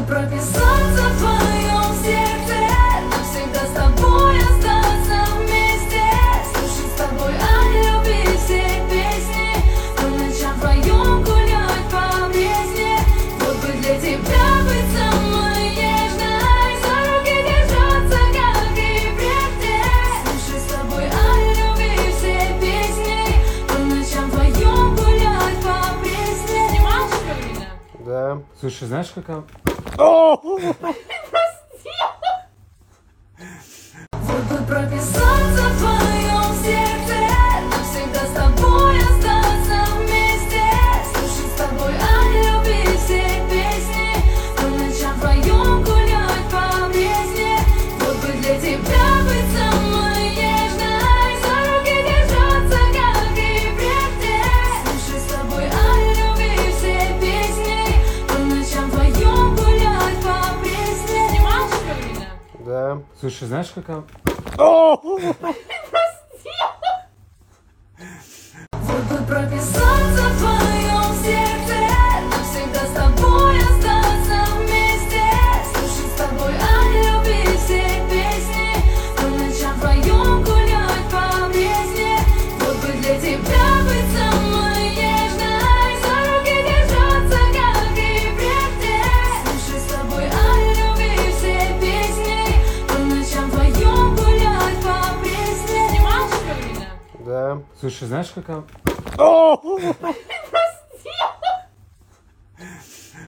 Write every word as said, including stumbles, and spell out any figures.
прописаться в твоем сердце, навсегда с тобой остаться вместе, слушать с тобой о любви все песни, по ночам вдвоем гулять по Бресне. Вот бы для тебя быть самой нежной, за руки держаться, как и прежде, слушать с тобой о любви все песни, по ночам вдвоем гулять по Бресне. Не мальчика меня? Да. Слушай, знаешь, какая... Вот бы прописаться в твоем сердце, навсегда с тобой остаться вместе, слушать с тобой о любви все песни, по ночам вдвоем гулять по Бресне. Вот бы для тебя быть самой нежной, за руки держаться, как и прежде, слушать с тобой о любви все песни, по ночам вдвоем гулять по Бресне. Не мальчика меня? Да. Слушай, знаешь, какая... Вот бы прописаться в твоем сердце, навсегда с тобой остаться вместе, слушать с тобой о любви все песни, по ночам вдвоем гулять по Бресне. Вот бы для тебя быть самой нежной, за руки держаться, как и прежде, слушать с тобой о любви все песни, по ночам вдвоем гулять по Бресне. Не мальчика меня? Да. Слушай, знаешь, какая...